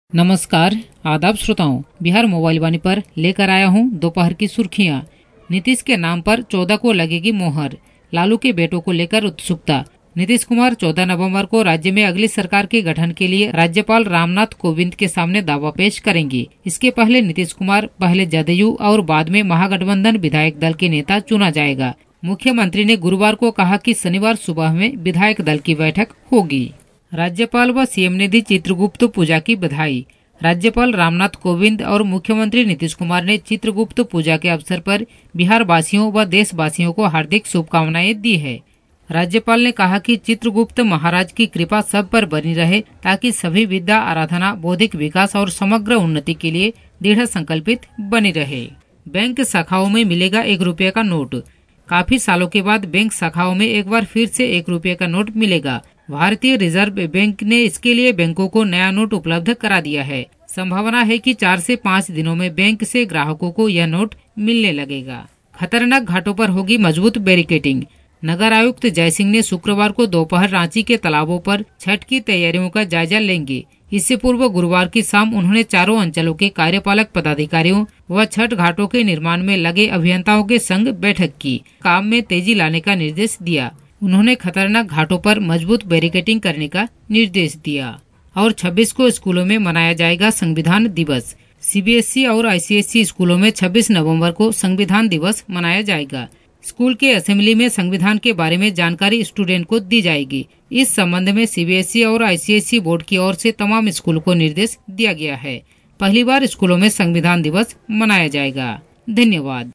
नमस्कार, आदाब श्रोताओं। बिहार मोबाइल वाणी पर लेकर आया हूं दोपहर की सुर्खियां। नीतीश के नाम पर 14 को लगेगी मोहर। लालू के बेटों को लेकर उत्सुकता। नीतीश कुमार 14 नवंबर को राज्य में अगली सरकार के गठन के लिए राज्यपाल रामनाथ कोविंद के सामने दावा पेश करेंगे। इसके पहले नीतीश कुमार पहले जदयू और बाद में महागठबंधन विधायक दल के नेता चुना जाएगा। मुख्यमंत्री ने गुरुवार को कहा कि शनिवार सुबह में विधायक दल की बैठक होगी। राज्यपाल व सीएम ने दी चित्रगुप्त पूजा की बधाई। राज्यपाल रामनाथ कोविंद और मुख्यमंत्री नीतीश कुमार ने चित्रगुप्त पूजा के अवसर पर बिहार वासियों व देशवासियों को हार्दिक शुभकामनाएं दी है। राज्यपाल ने कहा कि चित्रगुप्त महाराज की कृपा सब पर बनी रहे ताकि सभी विद्या आराधना, बौद्धिक विकास और समग्र उन्नति के लिए दृढ़ संकल्पित बनी रहे। बैंक शाखाओं में मिलेगा 1 रुपये का नोट। काफी सालों के बाद बैंक शाखाओं में एक बार फिर से 1 रुपये का नोट मिलेगा। भारतीय रिजर्व बैंक ने इसके लिए बैंकों को नया नोट उपलब्ध करा दिया है। संभावना है कि 4 से 5 दिनों में बैंक से ग्राहकों को यह नोट मिलने लगेगा। खतरनाक घाटों पर होगी मजबूत बैरिकेडिंग। नगर आयुक्त जयसिंह ने शुक्रवार को दोपहर रांची के तालाबों पर छठ की तैयारियों का जायजा लेंगे। इससे पूर्व गुरुवार की शाम उन्होंने चारों अंचलों के कार्यपालक पदाधिकारियों व छठ घाटों के निर्माण में लगे अभियंताओं के संग बैठक की। काम में तेजी लाने का निर्देश दिया। उन्होंने खतरनाक घाटों पर मजबूत बैरिकेडिंग करने का निर्देश दिया। और 26 को स्कूलों में मनाया जाएगा संविधान दिवस। सीबीएसई और आईसीएसई स्कूलों में 26 नवंबर को संविधान दिवस मनाया जाएगा। स्कूल के असेंबली में संविधान के बारे में जानकारी स्टूडेंट को दी जाएगी। इस संबंध में सीबीएसई और आईसीएसई बोर्ड की ओर से तमाम स्कूलों को निर्देश दिया गया है। पहली बार स्कूलों में संविधान दिवस मनाया जाएगा। धन्यवाद।